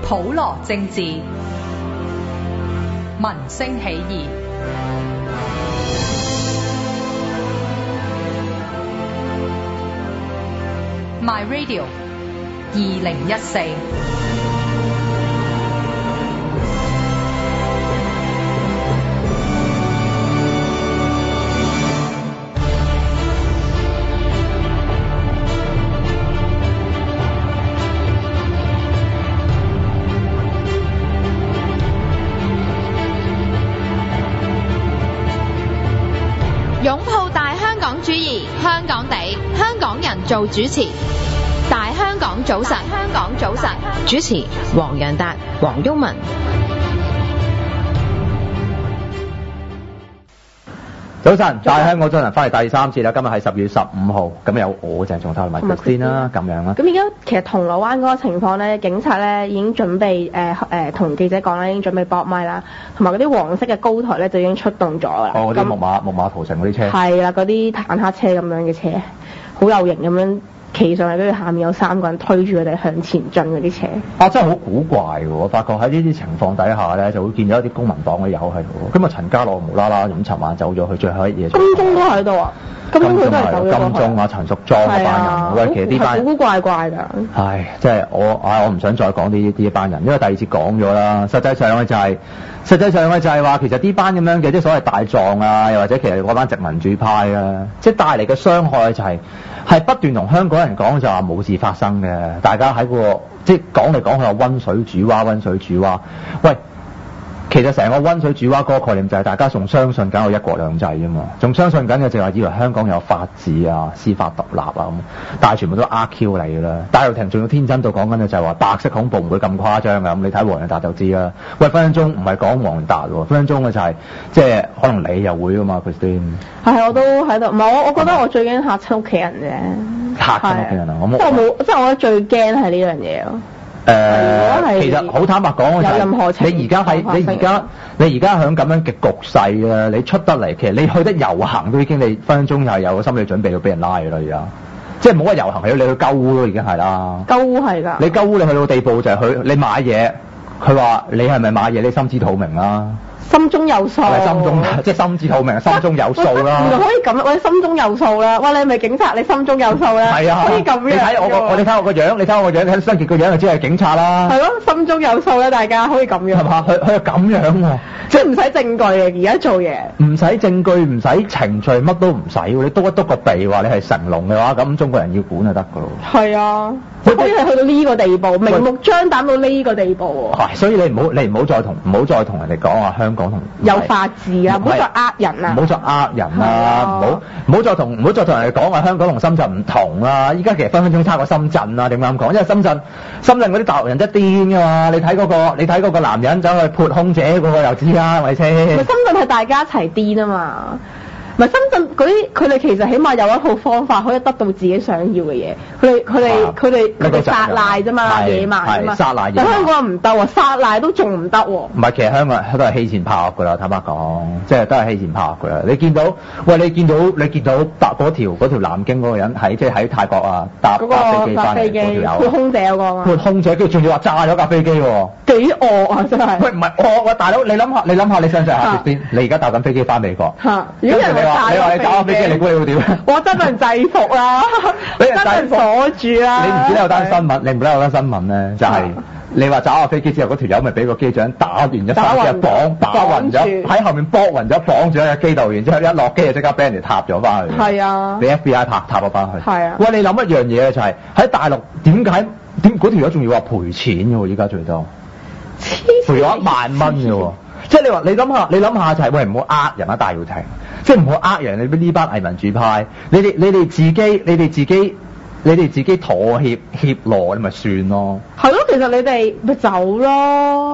普羅政治，民聲起義。My Radio 2014。 擁抱大香港主義，香港地，香港人做主持。大香港早晨，香港早晨，主持黃洋達、黃毓民。 早晨，大香港早晨，翻嚟第三次啦。今日係10月15號，咁有我鄭仲泰同埋 Christine 啦，咁樣啦。 咁而家其實銅鑼灣嗰個情況咧，警察咧已經準備同記者講啦，已經準備搏咪啦，同埋嗰啲黃色嘅高台咧就已經出動咗啦。 哦，嗰啲木馬屠城嗰啲車。係啦，嗰啲坦克車咁樣嘅車，好有型咁樣企上嚟，跟住下面有3個人推住佢哋向前進嗰啲車。真係好古怪喎！我發覺喺呢啲情況底下咧，就會見到一啲公民黨嘅友喺度。今日陳家樂無啦啦咁尋晚走咗去，最後一夜。金鐘都喺度啊！金鐘佢都係走咗。金鐘啊，陳淑莊嗰班人，喂，其實呢班人古古怪怪㗎。唉，即係我唔想再講呢一班人，因為第二節講咗啦。實際上咧就係話，其實呢班咁樣嘅即係所謂大狀啊，又或者其實嗰班殖民主派啊，即係帶嚟嘅傷害就係不斷同香港人講就話冇事發生嘅，大家喺個即係講嚟講去話溫水煮蛙，喂，其實成個溫水煮蛙嗰個概念就係大家仲相信緊有一國兩制啫嘛，仲相信緊嘅就係以為香港有法治啊、司法獨立啊咁，但係全部都呃 Q 嚟㗎啦。戴耀廷仲要天真到講緊嘅就係話白色恐怖唔會咁誇張㗎，咁你睇黃洋達就知啦。喂，分分鐘唔係講黃洋達喎，分分鐘嘅就係即係可能你又會㗎嘛 Christine。係，我都喺度，唔係我覺得我最驚嚇親屋企人啫。嚇親屋企人啊！我冇，即係我覺得最驚係呢樣嘢咯。其實好坦白講，你而家喺咁樣嘅局勢啊，你出得嚟，其實你去得遊行都已經你分分鐘係有個心理準備要俾人拉㗎啦，而家即係冇乜遊行，係你去鳩污都已經係啦。鳩污係㗎。你鳩污你去到地步就係你買嘢，佢話你係咪買嘢？你心知肚明啦。心中有數，即係心知肚明，心中有數啦。原來可以咁，或者心中有數啦。哇，你係咪警察？你心中有數咧？係啊，可以咁樣。你睇我個樣，你睇我個樣，睇新傑個樣就知係警察啦。係咯，心中有數咧，大家可以咁樣。係嘛？佢係咁樣喎，即係唔使證據嘅，而家做嘢。唔使證據，唔使程序，乜都唔使喎。你篤一篤個鼻話你係成龍嘅話，咁中國人要管就得㗎咯。係啊。可以係去到呢個地步，明目張膽到呢個地步喎。係，所以你唔好再同人哋講話香港同有法治啊，唔好再呃人啊，唔好再呃人啊，唔好再同人哋講話香港同深圳唔同啦。依家其實分分鐘差過深圳啊，點解咁講？因為深圳嗰啲大陸人真係癲㗎嘛。你睇嗰個男人走去潑空姐嗰個又知啦，係咪先？深圳係大家一齊癲啊嘛。唔係深圳佢哋其實起碼有一套方法可以得到自己想要嘅嘢，佢哋殺賴啫嘛，野蠻啫嘛。殺賴，但香港人唔得喎，殺賴都仲唔得喎。唔係，其實香港人都係欺錢怕惡㗎啦，坦白講，即係都係欺錢怕惡㗎啦。你見到搭嗰條南京嗰個人喺泰國啊搭飛機翻嚟嗰條友，潑空姐嗰個啊嘛。潑空姐，跟住仲要話炸咗架飛機喎。幾惡啊！真係。喂，唔係惡啊，大佬，你諗下，你想象下邊？你而家搭緊飛機翻美國。嚇！如果你話你打飛機，你估你會點？我真係制服啦，俾人制服鎖住啦。你唔知有單新聞，你唔記得有單新聞咧，就係你話打下飛機之後，嗰條友咪俾個機長打完咗3隻打暈咗，喺後面搏暈咗，綁住喺個機度，然之後一落機就即刻俾人哋踏咗翻去。係啊，俾 FBI 踏咗翻去。係啊。喂，你諗一樣嘢就係喺大陸點嗰條友仲要話賠錢嘅喎？依家最多賠咗1萬蚊嘅喎。即係你諗下就係喂，唔好呃人啊，戴耀廷，即係唔好呃人。你呢班偽民主派，你哋自己妥協協羅，你咪算咯。係咯，其實你哋咪走咯。即係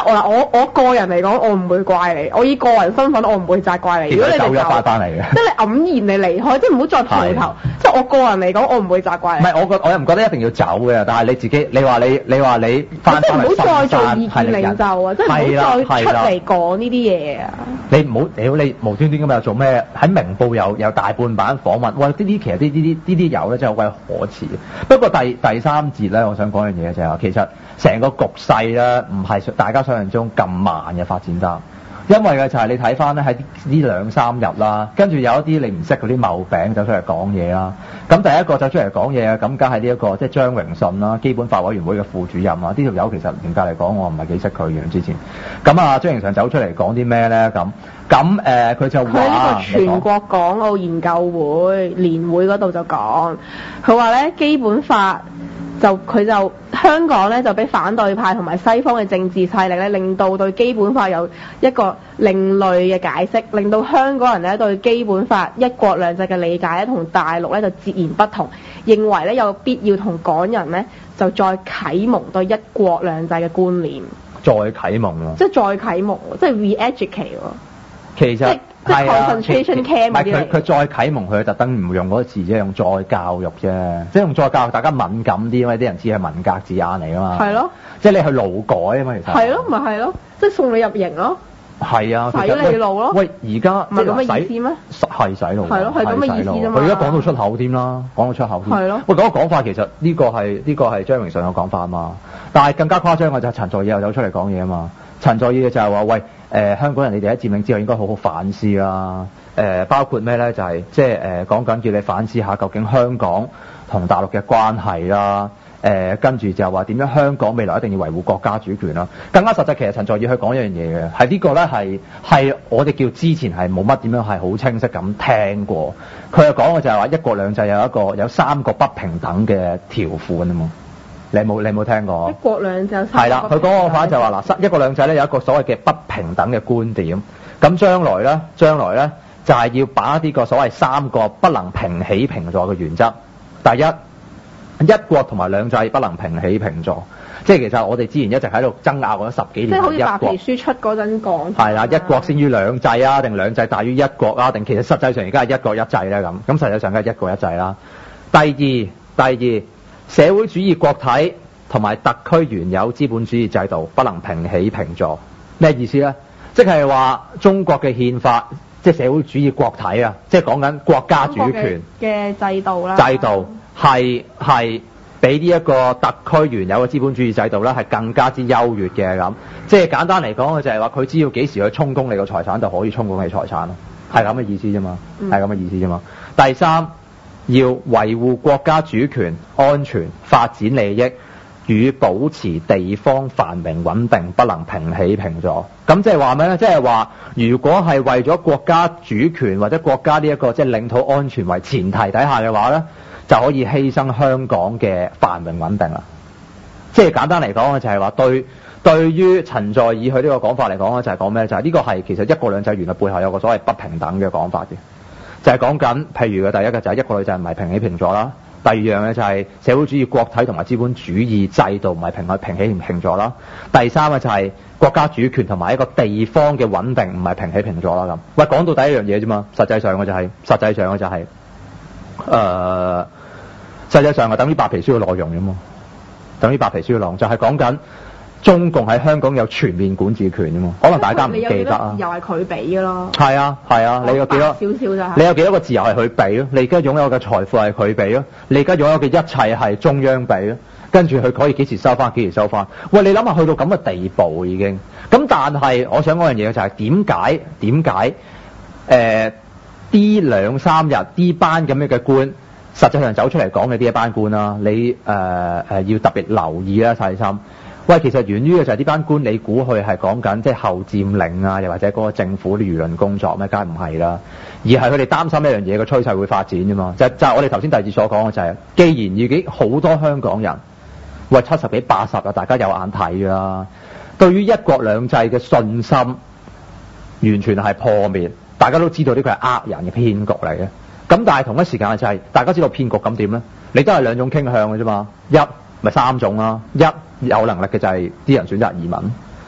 我個人嚟講，我唔會怪你。我以個人身份，我唔會責怪你。如果你走咗翻嚟嘅， 即係你黯然你離開，即係唔好再蒲頭。即係我個人嚟講，我唔會責怪你。 唔係我又唔覺得一定要走嘅，但係你自己，你話你翻即係唔好再做意見係領袖啊！即係唔好再出嚟講呢啲嘢啊！ 你唔好屌你無端端咁又做咩？喺明報有大半版訪問，喂其實呢啲友咧真係好鬼可恥。不過第三節咧，我想講樣嘢就係話，其實成個局勢咧唔係大家想象中咁慢嘅發展得。因為嘅就係你睇翻咧喺呢兩三日啦，跟住有一啲你唔識嗰啲茂餅走出嚟講嘢啦。咁第一個走出嚟講嘢啊，咁梗係呢一個即係張榮順啦，基本法委員會嘅副主任啊。呢條友其實嚴格嚟講，我唔係幾識佢嘅之前。咁啊，張榮順走出嚟講啲咩咧？咁佢就話佢呢個全國港澳研究會年會嗰度就講，佢話咧基本法。佢就香港咧就俾反對派同埋西方嘅政治勢力咧，令到對基本法有一個另類嘅解釋，令到香港人咧對基本法一國兩制嘅理解咧同大陸咧就截然不同，認為咧有必要同港人咧就再啟蒙對一國兩制嘅觀念。再啟蒙喎，即係再啟蒙，即係 re-educate 喎。其實即係 concentration camp 嗰啲嚟。佢再啟蒙，佢特登唔用嗰個字啫，用再教育啫，即係用再教育大家敏感啲，因為啲人知係文革字眼嚟㗎嘛。係咯。即係你去勞改啊嘛，其實。係咯，咪係咯，即係送你入營咯。係啊。洗你腦咯。喂，而家唔係咁嘅意思咩？係洗腦。係咯，係咁嘅意思啫嘛。佢而家講到出口添啦，講到出口添。係咯。喂，嗰個講法其實呢個係張榮順嘅講法啊嘛，但係更加誇張嘅就係陳佐洱又走出嚟講嘢啊嘛。陳佐洱嘅就係話喂。香港人你哋喺佔領之後應該好好反思啦。包括咩咧？就係即係講緊叫你反思下究竟香港同大陸嘅關係啦。跟住就話點樣香港未來一定要維護國家主權啦。更加實際，其實陳佐洱去講一樣嘢嘅，係呢個咧係我哋叫之前係冇乜點樣係好清晰咁聽過。佢又講嘅就係話一國兩制有三個不平等嘅條款啊嘛。你冇聽過？一國兩制係啦，佢講個法就話嗱，一國兩制咧有一個所謂嘅不平等嘅觀點。咁將來咧就係要把呢個所謂三個不能平起平坐嘅原則。第一，一國同埋兩制不能平起平坐。即係其實我哋之前一直喺度爭拗咗10幾年。即係好似白皮書出嗰陣講。係啦，一國先於兩制啊，定兩制大於一國啊？定其實實際上而家係一國一制咧咁。咁實際上梗係一國一制啦。第二。社會主義國體同埋特區原有資本主義制度不能平起平坐，咩意思呢？即係話中國嘅憲法，即係社會主義國體啊，即係講緊國家主權嘅制度啦。制度係比呢一個特區原有嘅資本主義制度咧係更加之優越嘅咁。即係簡單嚟講，就係話佢只要幾時去充公你個財產就可以充公你財產咯，係咁嘅意思啫嘛，係咁嘅意思啫嘛。第三。要維護國家主權、安全、發展利益與保持地方繁榮穩定，不能平起平坐。咁即係話咩呢？即係話，如果係為咗國家主權或者國家呢一個即係領土安全為前提底下嘅話呢，就可以犧牲香港嘅繁榮穩定啦。即係簡單嚟講就係話對於陳佐洱佢呢個講法嚟講就係講咩？就係呢個係其實一國兩制原來背後有個所謂不平等嘅講法嘅。就係講緊，譬如嘅第一個就係一國兩制唔係平起平坐啦。第二樣咧就係社會主義國體同埋資本主義制度唔係平起平坐啦。第三個就係國家主權同埋一個地方嘅穩定唔係平起平坐啦咁。喂，講到第一樣嘢啫嘛，實際上嘅就係等於白皮書嘅內容啫嘛，等於白皮書嘅內容就係講緊。中共喺香港有全面管治權啫嘛，可能大家唔記得啊。又係佢俾嘅咯。係啊，你有幾多？少少就係。你有幾多個自由係佢俾咯？你而家擁有嘅財富係佢俾咯？你而家擁有嘅一切係中央俾咯？跟住佢可以幾時收翻？幾時收翻？喂，你諗下去到咁嘅地步已經。咁但係我想講樣嘢就係點解呢兩三日呢班咁樣嘅官，實際上走出嚟講嘅呢一班官啦，你要特別留意啦，細心。喂，其實源於嘅就係呢班官，你估佢係講緊即係後佔領啊，又或者嗰個政府啲輿論工作咩？梗係唔係啦，而係佢哋擔心一樣嘢嘅趨勢會發展啫嘛。就係我哋頭先第二節所講嘅就係，既然已經好多香港人，喂70幾80啊，大家有眼睇㗎啦，對於一國兩制嘅信心完全係破滅，大家都知道呢個係呃人嘅騙局嚟嘅。咁但係同一時間就係大家知道騙局咁點咧？你都係兩種傾向嘅啫嘛，一咪三種啦，一有能力嘅就係啲人選擇移民，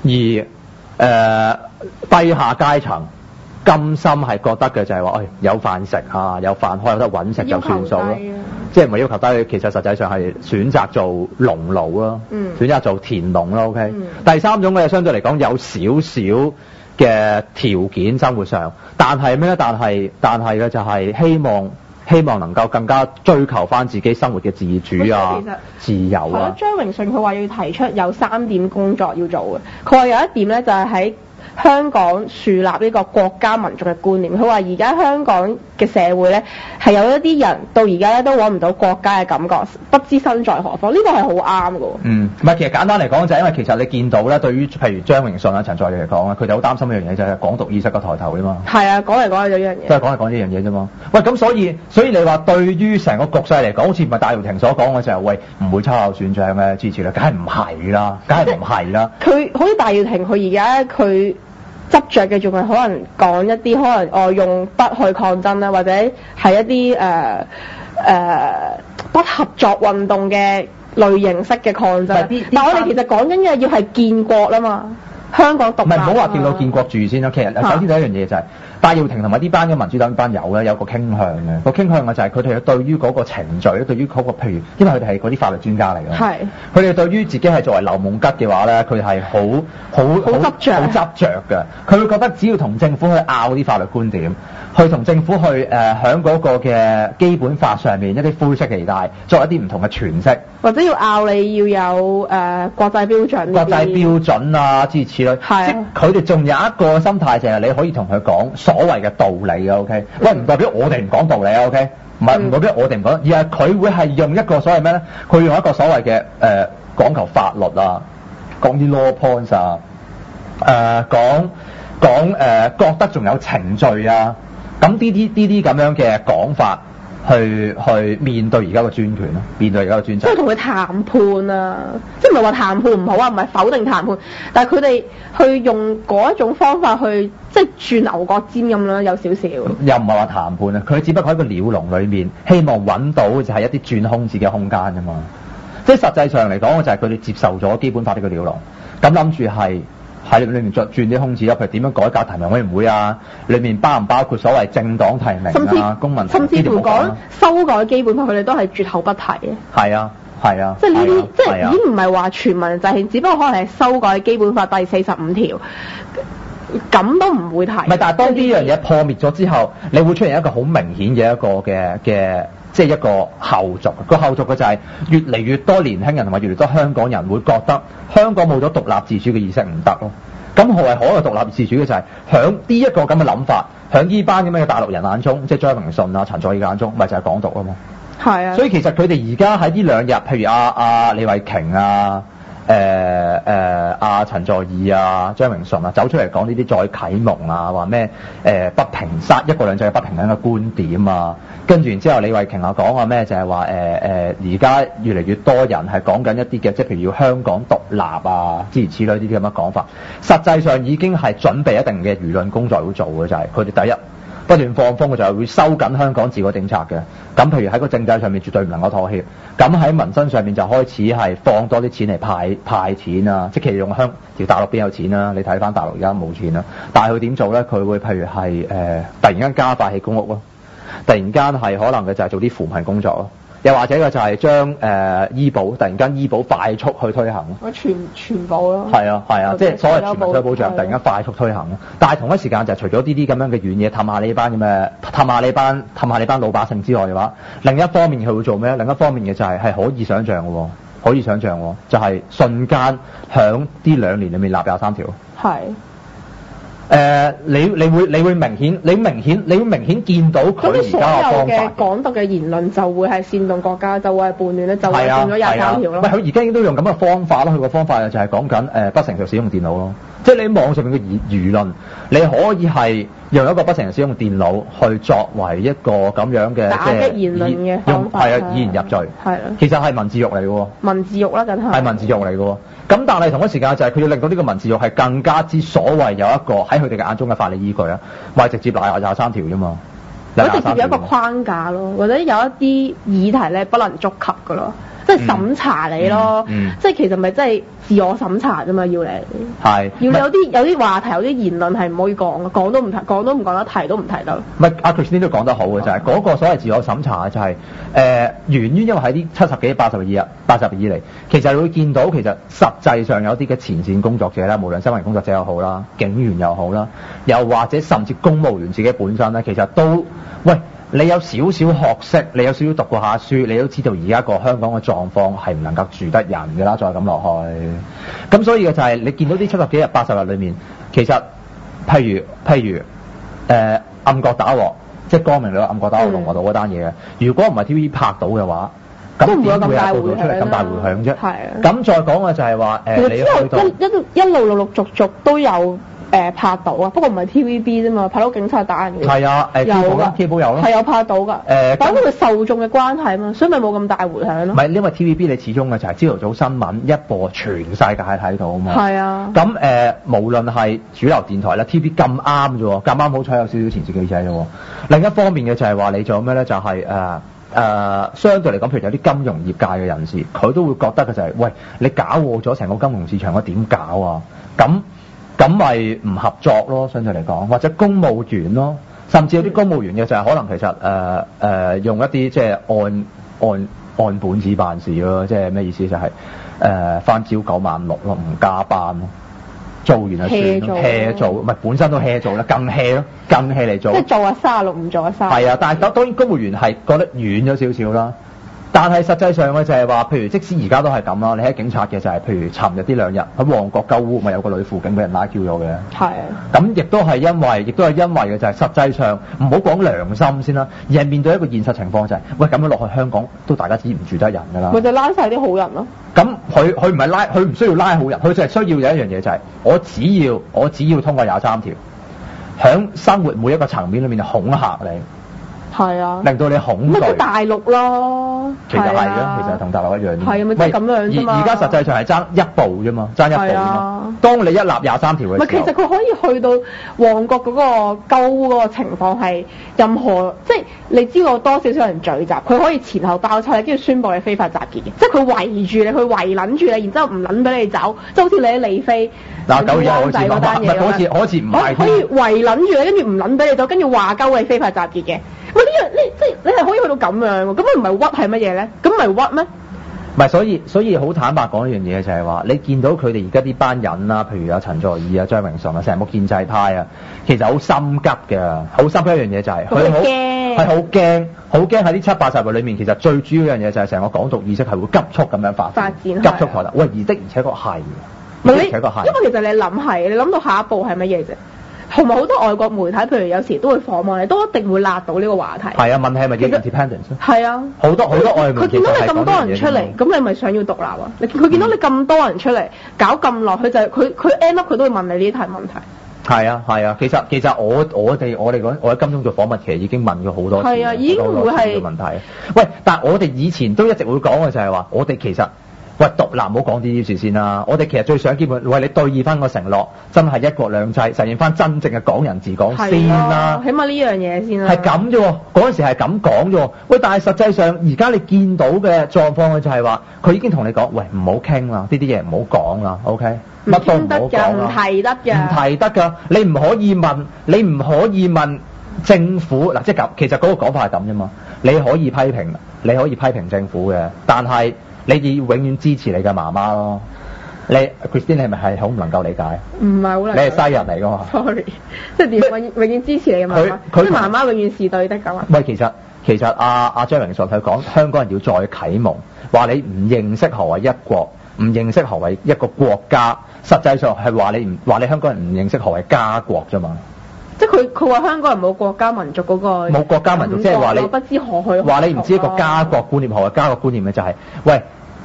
而低下階層甘心係覺得嘅就係話，有飯食啊，有飯開有得揾食就算數咯，即係唔係要求低，其實實際上係選擇做農奴咯，選擇做田農咯。OK，第三種嘅相對嚟講有少少嘅條件生活上，但係咩咧？但係嘅就係希望能夠更加追求翻自己生活嘅自主啊、自由啊。 張榮順佢話要提出有3點工作要做嘅，佢話有一點咧就係喺香港樹立呢個國家民族嘅觀念。佢話而家香港嘅社會咧係有一啲人到而家咧都揾唔到國家嘅感覺，不知身在何方。呢個係好啱嘅。 唔係，其實簡單嚟講就係因為其實你見到咧，對於譬如張榮順啊、陳在義嚟講啊，佢哋好擔心一樣嘢就係港獨意識個抬頭啫嘛。係啊，講嚟講去就呢樣嘢。都係講嚟講呢樣嘢啫嘛。喂，咁所以你話對於成個局勢嚟講，好似唔係戴耀廷所講嘅就係喂唔會秋後算賬嘅支持啦，梗係唔係啦，梗係唔係啦。佢好似戴耀廷，佢而家佢執着嘅仲係可能講一啲可能用筆去抗爭啦，或者係一啲不合作運動嘅類型式嘅抗爭。但我哋其實講緊嘅要係建國啦嘛，香港獨立。唔係，唔好話見到建國住先啦。其實首先第一樣嘢就係戴耀廷同埋呢班嘅民主黨班友咧有個傾向嘅，個傾向嘅就係佢哋對於嗰個程序，對於嗰個譬如，因為佢哋係嗰啲法律專家嚟嘅，係佢哋對於自己係作為劉夢吉嘅話咧，佢係好執着嘅。佢會覺得只要同政府去拗啲法律觀點，去同政府去響嗰個嘅基本法上面一啲灰色地帶作一啲唔同嘅詮釋，或者要拗你要有國際標準啊諸如此類。係即係佢哋仲有一個心態就係你可以同佢講所謂嘅道理嘅 OK，喂唔代表我哋唔講道理啊 OK，唔代表我哋唔講，而係佢會係用一個所謂咩咧？佢用一個所謂嘅講求法律啊，講啲 law points 啊，講覺得仲有程序啊，咁呢啲咁樣嘅講法。去面對而家個專權咯，面對而家個專制。即係同佢談判啊，即係唔係話談判唔好啊，唔係否定談判，但係佢哋去用嗰一種方法去即係轉牛角尖咁啦，有少少。又唔係話談判啊，佢只不過喺個鳥籠裏面，希望揾到就係一啲轉空子嘅空間啫嘛。即係實際上嚟講，就係佢哋接受咗基本法呢個鳥籠，咁諗住係。喺裏面再轉啲空子，譬如點樣改革提名委員會啊？裏面包唔包括所謂政黨提名啊、公民提名？甚至乎講修改基本法，佢哋都係絕口不提嘅。係啊，即係呢啲，即係已經唔係話全民制憲，只不過可能係修改基本法第45條，咁都唔會提。唔係，但係當呢樣嘢破滅咗之後，你會出現一個好明顯嘅一個嘅。即係一個後續，個後續嘅就係越嚟越多年輕人同埋越嚟越多香港人會覺得香港冇咗獨立自主嘅意識唔得咯。咁何謂可有獨立自主嘅就係響呢一個咁嘅諗法，響呢班咁樣嘅大陸人眼中，即係張榮順啊、陳在義眼中，咪就係港獨啊嘛。係啊。所以其實佢哋而家喺呢兩日，譬如李慧瓊啊、陳在義啊、張榮順啊，走出嚟講呢啲再啟蒙啊，話咩不平殺一國兩制嘅不平等嘅觀點啊。跟住然之後，李慧瓊啊講話咩就係話而家越嚟越多人係講緊一啲嘅，即係譬如要香港獨立啊，諸如此類呢啲咁嘅講法。實際上已經係準備一定嘅輿論工作要做嘅，就係佢哋第一不斷放風嘅就係會收緊香港自我政策嘅。咁譬如喺個政制上面絕對唔能夠妥協。咁喺民生上面就開始係放多啲錢嚟派錢啊，即係其實用條大陸邊有錢啊？你睇翻大陸而家冇錢啦。但係佢點做咧？佢會譬如係突然間加快起公屋咯。突然間係可能嘅就係做啲扶貧工作咯，又或者嘅就係將醫保突然間醫保快速去推行咯，全部咯，係啊，即係所謂全民退休保障突然間快速推行咯。但係同一時間就係除咗呢啲咁樣嘅軟嘢氹下呢班咁嘅氹下呢班老百姓之外嘅話，另一方面佢會做咩？另一方面嘅就係可以想像喎，就係瞬間響呢2年裡面立23條。係。你會明顯見到佢而家嘅方法。咁所有嘅港獨嘅言論就會係煽動國家，就會係叛亂咧，就會變咗23條咯。佢而家已經都用咁嘅方法咯。佢個方法就係講緊不誠實使用電腦咯。即係你網上面嘅輿論，你可以係用一個不誠實使用電腦去作為一個咁樣嘅打擊言論嘅方法，以言入罪。係啊，其實係文字獄嚟嘅喎。文字獄啦，梗係。係文字獄嚟嘅喎。咁但係同一時間就係佢要令到呢個文字獄係更加之所謂有一個喺佢哋嘅眼中嘅法理依據啊，咪直接廿23條啫嘛。佢直接有一個框架咯，或者有一啲議題咧不能觸及㗎咯。 即係審查你咯。即係其實咪真係自我審查啫嘛，要你。 係。 要你有啲話題、有啲言論係唔可以講嘅，講都唔講得，提都唔提得。 唔係阿 Christine 都講得好嘅，就係嗰個所謂自我審查就係源於因為喺啲70幾80年以嚟，其實你會見到其實實際上有啲嘅前線工作者啦，無論新聞工作者又好啦，警員又好啦，又或者甚至公務員自己本身咧，其實都喂。你有少少學識，你有少少讀過下書，你都知道而家個香港嘅狀況係唔能夠住得人㗎啦，再咁落去。咁所以嘅就係你見到啲70幾日、80日裏面，其實譬如暗角打鑊，即係光明磊落暗角打鑊龍和道嗰單嘢嘅，如果唔係 TVB 拍到嘅話，咁點會有報導出嚟咁大迴響啫？係啊。咁再講嘅就係話你去到一路陸陸續續都有。拍到啊，不過唔係 TVB 啫嘛，拍到警察打人嘅。係啊，有㗎 Cable 有咯。 係有拍到㗎。講到佢受眾嘅關係嘛，所以咪冇咁大迴響咯。 唔係，因為 TVB 你始終嘅就係朝頭早新聞一播，全世界睇到啊嘛。 係啊。 咁無論係主流電台啦 ，TVB 咁啱啫喎，咁啱好彩有少少前線記者啫喎。另一方面嘅就係話你做咩咧？就係相對嚟講，譬如有啲金融業界嘅人士，佢都會覺得嘅就係，喂，你搞禍咗成個金融市場，我點搞啊？咁咪唔合作咯，相對嚟講，或者公務員咯，甚至有啲公務員嘅就係可能其實用一啲即係按本子辦事咯，即係咩意思？就係返朝9晚6咯，唔加班咯，做完就算 hea 做，唔係本身都 hea 做啦，更 hea 咯，更 hea 嚟做。即係做36唔做35。 係啊，但係當然公務員係覺得遠咗少少啦。但係實際上嘅就係話，譬如即使而家都係咁啦，你喺警察嘅就係、是，譬如尋日呢2日喺旺角鳩污，咪有個女輔警俾人拉 Q 咗嘅。係。咁亦都係因為嘅就係實際上唔好講良心先啦，而係面對一個現實情況就係、是，喂咁樣落去香港都大家知唔住得人㗎啦。 咪就拉晒啲好人咯。 咁佢唔係拉，佢唔需要拉好人，佢就係需要有一樣嘢就係、是，我只要通過23條，響生活每一個層面裏面恐嚇你。 係啊， 令到你恐懼。 咪即大陸咯， 其實係啊，其實同大陸一樣。 係啊，咪即係咁樣啫嘛。 而家實際上係爭一步啫嘛，爭一步啫嘛。當你一立23條嘅時候， 咪其實佢可以去到旺角嗰個鳩嗰個情況係任何，即係你知道多少少人聚集，佢可以前後包抄你，跟住宣佈你非法集結嘅，即係佢圍住你，佢圍撚住你，然之後唔撚俾你走，即係好似你喺利飛嗱9月1仔嗰單嘢咁樣，好似唔係可以圍撚住你，跟住唔撚俾你走，跟住話鳩你非法集結嘅。喂，呢樣即係你係可以去到咁樣喎，咁佢唔係屈係乜嘢咧？咁咪屈咩？ 唔係，所以好坦白講一樣嘢就係話，你見到佢哋而家啲班人啦，譬如有陳佐洱啊、張榮順啊，成個建制派啊，其實好心急嘅，好心急一樣嘢就係佢好驚喺啲780日裏面，其實最主要一樣嘢就係成個港獨意識係會急速咁樣發展，急速擴大。喂，而且確係， 因為其實你諗到下一步係乜嘢啫？同埋好多外國媒體，譬如有時都會訪問你，都一定會揦到呢個話題。係啊，問係咪叫 independence？ 係啊，好多外媒。佢見到你咁多人出嚟，咁你咪想要獨立啊？佢見到你咁多人出嚟搞咁耐，佢就係佢 end up 佢都會問你呢啲題問題。 係啊，其實我哋講，我喺金鐘做訪問，其實已經問過好多次。 係啊，已經會係問題。喂，但係我哋以前都一直會講嘅就係話，我哋其實。喂，獨立唔好講啲事先啦，我哋其實最想基本為你兌現翻個承諾，真係一國兩制，實現翻真正嘅港人治港先啦。 起碼呢樣嘢先啦。 係咁啫喎，嗰陣時係咁講啫喎。喂，但係實際上而家你見到嘅狀況就係話，佢已經同你講，喂，唔好傾啦，呢啲嘢唔好講啦 ，OK？乜都唔好講啦， 唔提得㗎， 唔提得㗎。你唔可以問政府嗱，即係咁，其實嗰個講法係咁啫嘛。你可以批評政府嘅，但係。你要永遠支持你嘅媽媽咯。你 Christine 係咪係好唔能夠理解？ 唔係好能。 你係西人嚟㗎嘛 ？Sorry，即係點永遠支持你嘅媽媽？即係媽媽永遠是對的咁啊？ 喂，其實阿張榮順佢講香港人要再啟蒙，話你唔認識何為一國，唔認識何為一個國家，實際上係話你香港人唔認識何為家國啫嘛。 即係佢話香港人冇國家民族嗰個冇國家民族，即係話你不知何去， 話你唔知一個家國觀念，何為家國觀念嘅就係喂。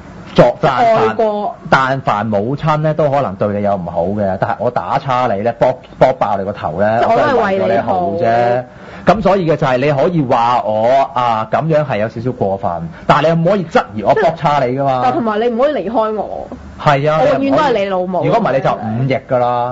但凡母親咧都可能對你有唔好嘅，但係我打叉你咧，搏爆你個頭咧， 我都係為你好啫。咁所以嘅就係你可以話我啊咁樣係有少少過分，但係你唔可以質疑我搏叉你噶嘛。 但同埋你唔可以離開我。 係啊， 我永遠都係你老母。 如果唔係你就忤逆㗎啦。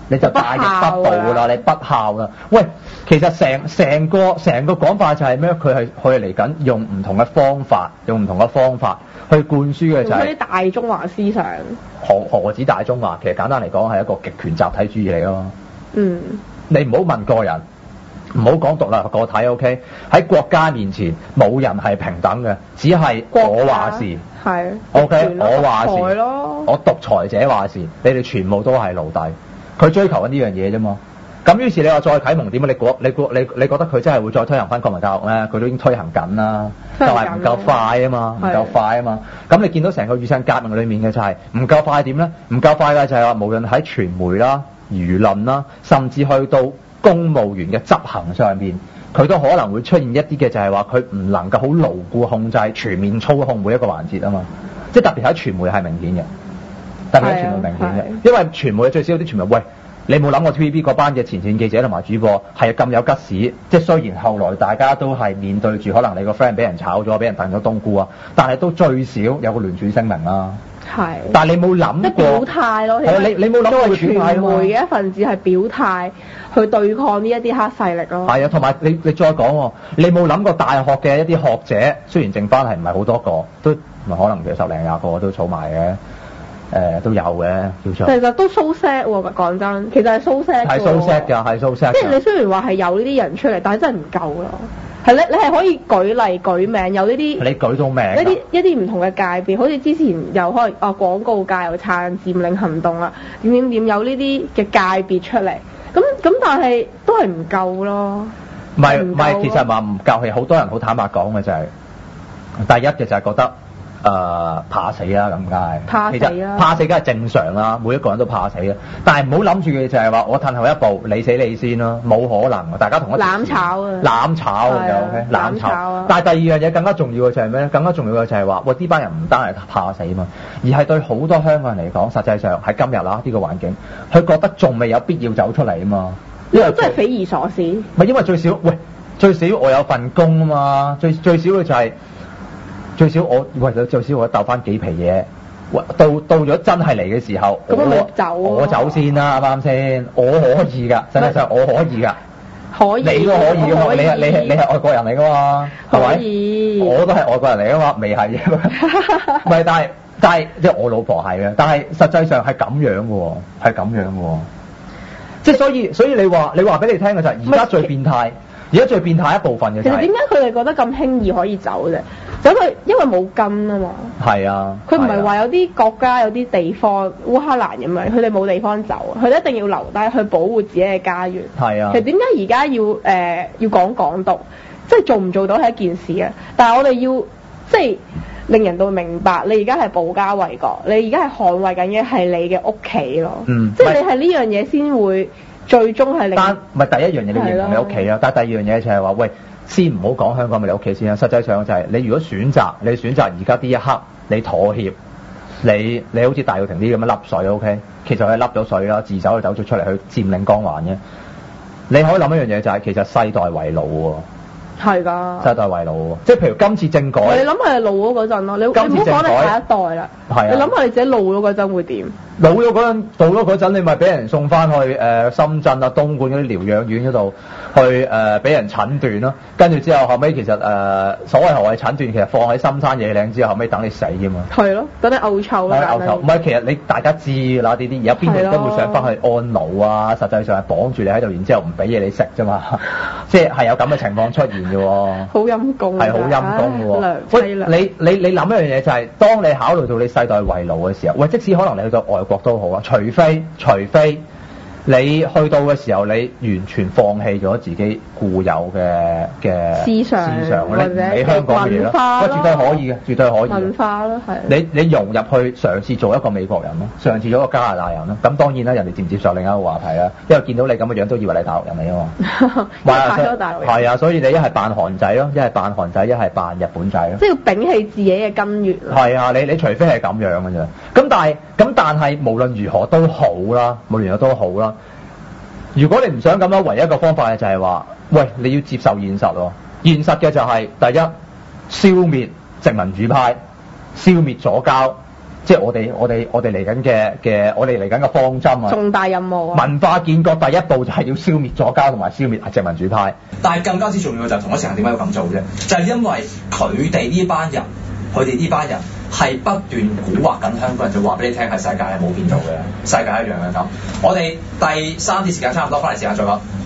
你就大逆不道啦，你不孝啦。喂，其實成個講法就係咩？佢係嚟緊用唔同嘅方法去灌輸嘅就係啲大中華思想。 何止大中華？其實簡單嚟講係一個極權集體主義嚟咯。 嗯。你唔好問個人，唔好講獨立個體 ，OK？喺國家面前冇人係平等嘅，只係我話事。係。OK， 我話事。我獨裁者話事，你哋全部都係奴隸。佢追求緊呢樣嘢啫嘛。咁於是你話再啟蒙點啊？你覺得佢真係會再推行翻國民教育咩？佢都已經推行緊啦，就係唔夠快啊嘛，唔夠快啊嘛。咁你見到成個雨傘革命裏面嘅就係唔夠快點咧？唔夠快嘅就係話無論喺傳媒啦、輿論啦，甚至去到公務員嘅執行上面，佢都可能會出現一啲嘅就係話佢唔能夠好牢固控制、全面操控每一個環節啊嘛。即係特別喺傳媒係明顯嘅，特別喺傳媒明顯嘅，因為傳媒最少有啲傳媒喂。你冇諗過 TVB 嗰班嘅前線記者同埋主播係咁有吉屎？即係雖然後來大家都係面對住可能你個 friend 俾人炒咗、俾人燉咗冬菇啊，但係都最少有個聯署聲明啦。係。但係你冇諗過表態咯？係你冇諗過傳媒嘅一份子係表態去對抗呢一啲黑勢力咯。係啊，同埋你再講喎，你冇諗過大學嘅一啲學者，雖然剩翻係唔係好多個，都可能10零20個都儲埋嘅。都有嘅，叫做。其實都 so sad 喎，講真，其實係 so sad。係 so sad 㗎，係 so sad。即係你雖然話係有呢啲人出嚟，但係真係唔夠咯。係你係可以舉例舉名，有呢啲。你舉到名。一啲唔同嘅界別，好似之前又可能廣告界又撐佔領行動啦，點有呢啲嘅界別出嚟，咁但係都係唔夠咯。唔係，其實話唔夠係好多人好坦白講嘅就係，第一嘅就係覺得。怕死啦，咁梗係。怕死啦！怕死梗係正常啦，每一個人都怕死啦。但係唔好諗住嘅就係話我褪後一步，你死你先咯，冇可能。大家同一攬炒啊！攬炒就 OK， 攬炒啊！但係第二樣嘢更加重要嘅就係咩咧？更加重要嘅就係話，喂，呢班人唔單係怕死嘛，而係對好多香港人嚟講，實際上喺今日啦呢個環境，佢覺得仲未有必要走出嚟啊嘛。呢個真係匪夷所思。唔係因為最少我有份工啊嘛，最少嘅就係。最少我鬥翻幾皮嘢，到咗真係嚟嘅時候，我走先啦，啱啱先？我可以㗎，實際上我可以㗎，可以，你都可以㗎嘛？你係外國人嚟㗎嘛？係咪？可以，我都係外國人嚟㗎嘛？未係嘅，唔係，但係即係我老婆係嘅，但係實際上係咁樣嘅喎，係咁樣嘅喎，即係所以你話俾你聽嘅就係而家最變態。而家最變態一部分嘅就係，其實點解佢哋覺得咁輕易可以走啫？因為冇根啊嘛。係啊。佢唔係話有啲國家有啲地方烏克蘭咁樣，佢哋冇地方走，佢哋一定要留低去保護自己嘅家園。係啊。其實點解而家要講港獨，即係做唔做到係一件事啊？但係我哋要即係令人到明白，你而家係保家衛國，你而家係捍衛緊嘅係你嘅屋企咯。即係你係呢樣嘢先會。最終係唔係第一樣嘢你認同你屋企啊？但係第二樣嘢就係話，喂，先唔好講香港咪你屋企先啦。實際上就係你如果選擇而家呢一刻你妥協，你好似戴耀廷啲咁樣笠水 OK， 其實佢係笠咗水啦，自首去走咗出嚟去佔領光環嘅。你可以諗一樣嘢就係其實世代為老喎。係㗎。世代為老喎，即係譬如今次政改。你諗下你老咗嗰陣咯，你唔好講你下一代啦。係啊。你諗下你自己老咗嗰陣會點？老咗嗰陣，你咪俾人送翻去深圳啊、東莞嗰啲療養院嗰度去俾人診斷咯。跟住之後後尾其實所謂何謂診斷，其實放喺深山野嶺之後，後尾等你死㗎嘛。係咯，等你嘔臭啦。嘔臭，唔係其實你大家知㗎啦，呢啲而家邊度都會想翻去安老啊。實際上係綁住你喺度，然之後唔俾嘢你食啫嘛。即係有咁嘅情況出現嘅喎。好陰公。係好陰公嘅喎。喂，你諗一樣嘢就係，當你考慮到你世代為老嘅時候，喂，即使可能你去到外國都好啊，除非你去到嘅時候，你完全放棄咗自己固有嘅思想或者你香港嘅嘢咯，絕對可以嘅，絕對可以。文化咯，係。你融入去嘗試做一個美國人咯，嘗試做一個加拿大人咯，咁當然啦，人哋接唔接受另一個話題啦，因為見到你咁嘅樣都以為你大陸人嚟啊嘛。係啊，所以你一係扮韓仔咯，一係扮韓仔，一係扮日本仔咯。即係要摒棄自己嘅根源。係啊，你除非係咁樣嘅啫。咁但係無論如何都好啦，如果你唔想咁樣，唯一一個方法就係話，喂，你要接受現實喎。現實嘅就係第一，消滅殖民主派，消滅左膠， 即係我哋嚟緊嘅方針啊， 重大任務啊！ 文化建國第一步就係要消滅左膠同埋消滅殖民主派。 但係更加之重要嘅就係同一時間點解要咁做啫？就係因為佢哋呢班人係不斷蠱惑緊香港人，就話俾你聽係世界係冇變做嘅，世界一樣嘅咁。我哋第3節時間差唔多，翻嚟時間再講。